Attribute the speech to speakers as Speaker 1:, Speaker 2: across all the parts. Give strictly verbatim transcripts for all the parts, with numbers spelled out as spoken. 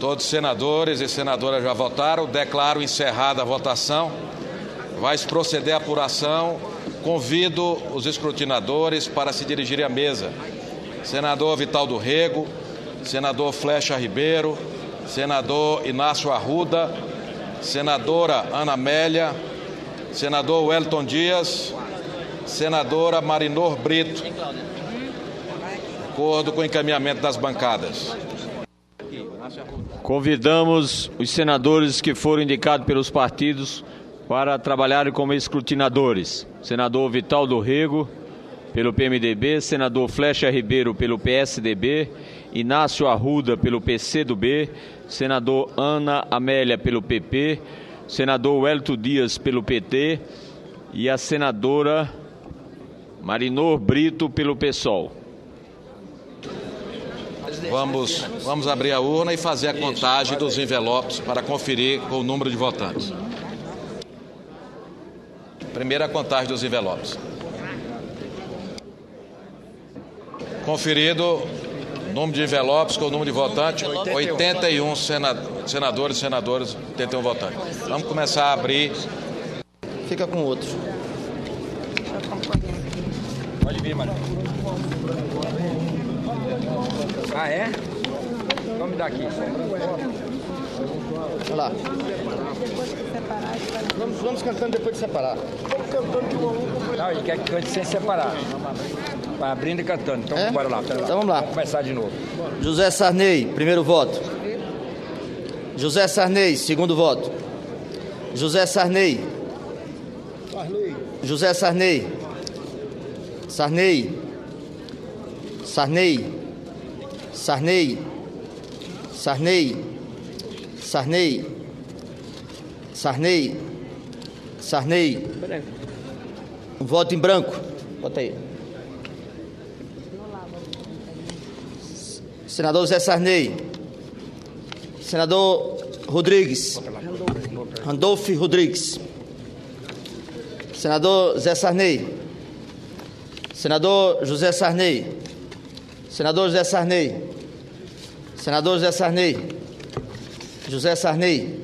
Speaker 1: Todos os senadores e senadoras já votaram. Declaro encerrada a votação. Vai se proceder à apuração. Convido os escrutinadores para se dirigirem à mesa. Senador Vital do Rego, senador Flecha Ribeiro, senador Inácio Arruda, senadora Ana Amélia, senador Wellington Dias, senadora Marinor Brito. De acordo com o encaminhamento das bancadas.
Speaker 2: Convidamos os senadores que foram indicados pelos partidos para trabalharem como escrutinadores. Senador Vital do Rego, pelo P M D B, senador Flecha Ribeiro, pelo P S D B, Inácio Arruda, pelo P C do B, senador Ana Amélia, pelo P P, senador Wellington Dias, pelo P T e a senadora Marinor Brito, pelo PSOL.
Speaker 1: Vamos, vamos abrir a urna e fazer a contagem dos envelopes para conferir com o número de votantes. Primeira contagem dos envelopes. Conferido o número de envelopes com o número de votantes, oitenta e um senadores e senadoras, oitenta e um votantes. Vamos começar a abrir.
Speaker 3: Fica com o outro.
Speaker 4: Pode vir, Maria. Ah, é? Vamos me dar aqui.
Speaker 3: Olha lá. Vamos, vamos cantando depois de separar.
Speaker 4: Não, ele quer que cante sem separar. Vai abrindo e cantando. Então,
Speaker 3: É?
Speaker 4: bora lá.
Speaker 3: Então vamos lá.
Speaker 4: Vamos começar de novo.
Speaker 3: José Sarney, primeiro voto. José Sarney, segundo voto. José Sarney. José Sarney. Sarney. Sarney. Sarney. Sarney. Sarney. Sarney. Sarney. Um voto em branco. Bota aí. Senador Zé Sarney. Senador Rodrigues. Randolfo Rodrigues. Senador Zé Sarney. Senador José Sarney. Senador José Sarney. Senador José Sarney. José Sarney.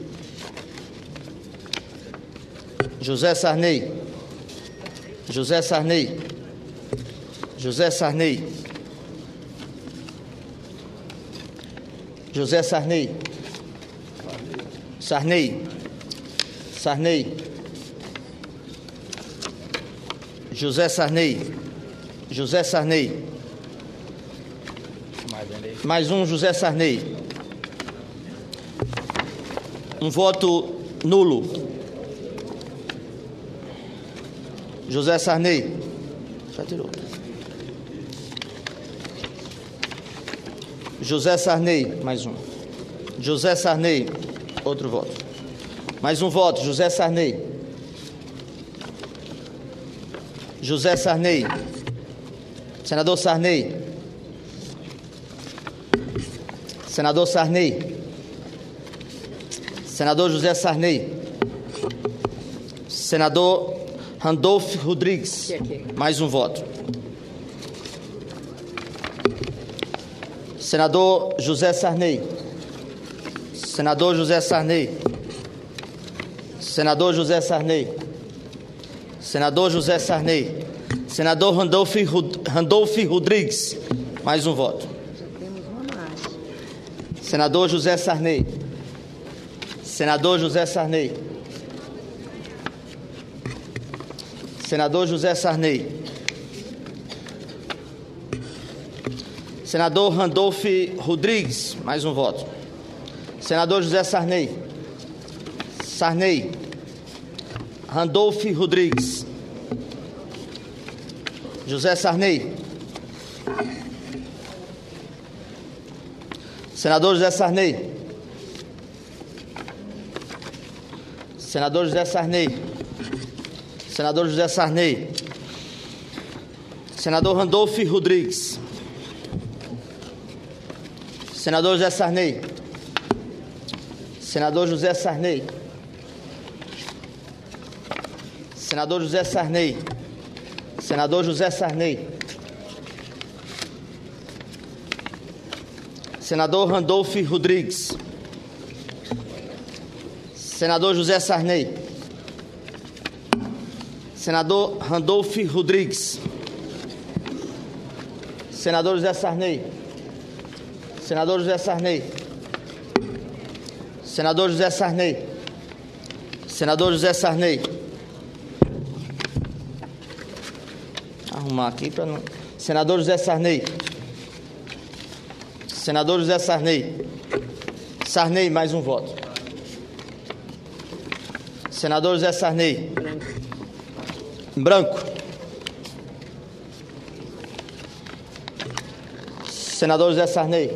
Speaker 3: José Sarney. José Sarney. José Sarney. José Sarney. Sarney. Sarney. José Sarney. José Sarney. Mais um José Sarney. Um voto nulo. José Sarney. Já tirou. José Sarney. Mais um. José Sarney. Outro voto. Mais um voto. José Sarney. José Sarney. Senador Sarney. Senador Sarney. Senador José Sarney. Senador Randolfo Rodrigues. Mais um voto. Senador José Sarney. Senador José Sarney. Senador José Sarney. Senador José Sarney. Senador Randolfo, Randolfo Rodrigues. Mais um voto. Senador José Sarney. Senador José Sarney. Senador José Sarney. Senador Randolfo Rodrigues. Mais um voto. Senador José Sarney. Sarney. Randolfo Rodrigues. José Sarney. Senador José Sarney. Senador José Sarney. Senador José Sarney. Senador Randolfo Rodrigues. Senador José Sarney. Senador José Sarney. Senador José Sarney. Senador José Sarney. Senador Randolfo Rodrigues. Senador José Sarney. Senador Randolph Rodrigues. Senador José Sarney. Senador José Sarney. Senador José Sarney. Senador José Sarney. Arrumar aqui para não. Senador José Sarney. Senador José Sarney. Sarney, mais um voto. Senador José Sarney. Em branco. Senador José Sarney.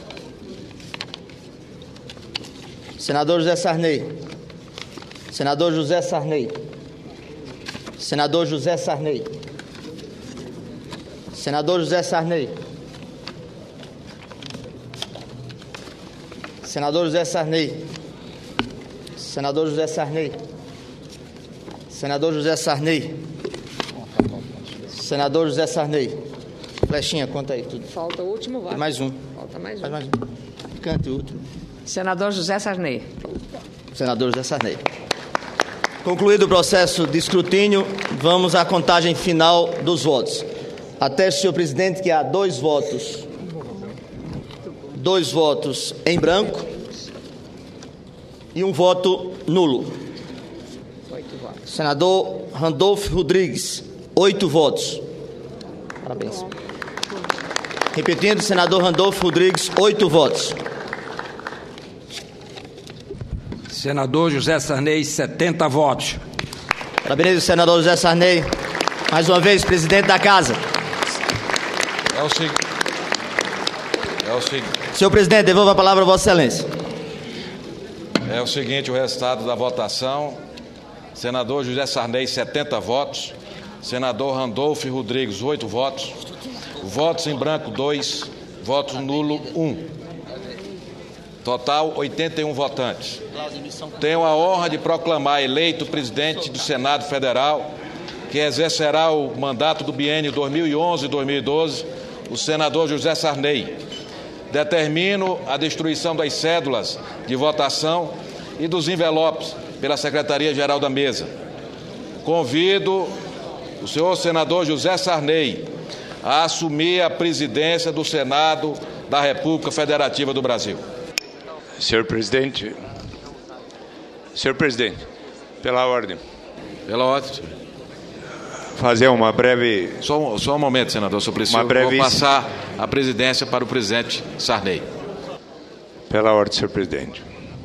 Speaker 3: Senador José Sarney. Senador José Sarney. Senador José Sarney. Senador José Sarney. Senador José Sarney. Senador José Sarney. Senador José Sarney. Senador José Sarney. Flechinha, conta aí tudo.
Speaker 5: Falta o último voto.
Speaker 3: Tem mais um.
Speaker 5: Falta mais um.
Speaker 3: Faz mais um. Cante o último.
Speaker 5: Senador José Sarney.
Speaker 3: Senador José Sarney. Concluído o processo de escrutínio, vamos à contagem final dos votos. Ateste, senhor presidente, que há dois votos. Dois votos em branco e um voto nulo.
Speaker 5: Oito votos.
Speaker 3: Senador Randolph Rodrigues, oito votos. Parabéns. Repetindo, senador Randolph Rodrigues, oito votos.
Speaker 4: Senador José Sarney, setenta votos.
Speaker 3: Parabéns, o senador José Sarney. Mais uma vez, presidente da Casa.
Speaker 1: É o seguinte. É o seguinte.
Speaker 3: Senhor presidente, devolvo a palavra a Vossa Excelência.
Speaker 1: É o seguinte, o resultado da votação. Senador José Sarney, setenta votos. Senador Randolph Rodrigues, oito votos. Votos em branco, dois. Votos nulo, um. Total, oitenta e um votantes. Tenho a honra de proclamar eleito presidente do Senado Federal, que exercerá o mandato do biênio dois mil e onze a dois mil e doze, o senador José Sarney. Determino a destruição das cédulas de votação e dos envelopes pela Secretaria-Geral da Mesa. Convido o senhor senador José Sarney a assumir a presidência do Senado da República Federativa do Brasil.
Speaker 6: Senhor presidente, senhor presidente, pela ordem.
Speaker 1: Pela ordem, senhor.
Speaker 6: Fazer uma breve...
Speaker 1: Só um, só um momento, senador, se eu preciso,
Speaker 6: uma breve...
Speaker 1: vou passar a presidência para o presidente Sarney.
Speaker 6: Pela ordem, senhor presidente.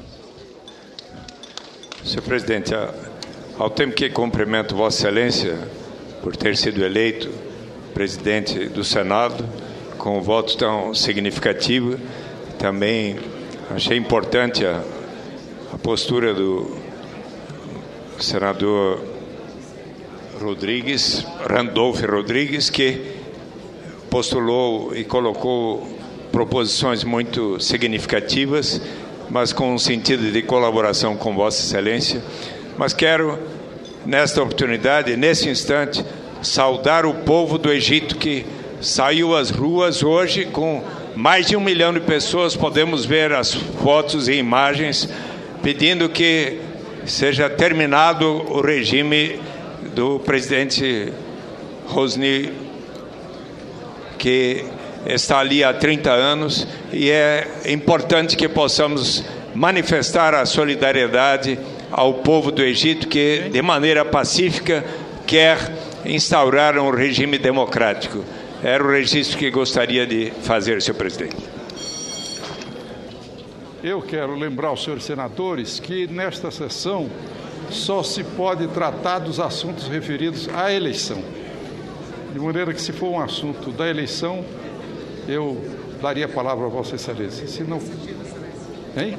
Speaker 6: Senhor presidente, ao tempo que cumprimento Vossa Excelência por ter sido eleito presidente do Senado, com um voto tão significativo, também achei importante a, a postura do senador Rodrigues, Randolph Rodrigues, que postulou e colocou proposições muito significativas, mas com um sentido de colaboração com Vossa Excelência. Mas quero, nesta oportunidade, nesse instante, saudar o povo do Egito que saiu às ruas hoje com mais de um milhão de pessoas. Podemos ver as fotos e imagens pedindo que seja terminado o regime do presidente Rosny, que está ali há trinta anos, e é importante que possamos manifestar a solidariedade ao povo do Egito que, de maneira pacífica, quer instaurar um regime democrático. Era o registro que gostaria de fazer, senhor presidente.
Speaker 7: Eu quero lembrar aos senhores senadores que nesta sessão só se pode tratar dos assuntos referidos à eleição. De maneira que, se for um assunto da eleição, eu daria a palavra a Vossa Excelência. Se não... Hein?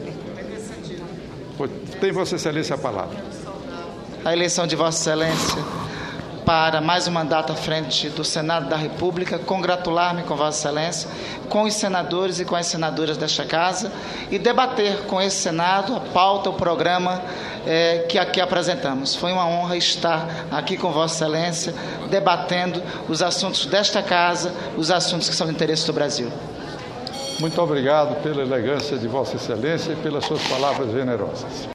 Speaker 7: Tem Vossa Excelência a palavra.
Speaker 8: A eleição de Vossa Excelência para mais um mandato à frente do Senado da República, congratular-me com Vossa Excelência, com os senadores e com as senadoras desta Casa e debater com esse Senado a pauta, o programa eh, que aqui apresentamos. Foi uma honra estar aqui com Vossa Excelência, debatendo os assuntos desta Casa, os assuntos que são de interesse do Brasil.
Speaker 7: Muito obrigado pela elegância de Vossa Excelência e pelas suas palavras generosas.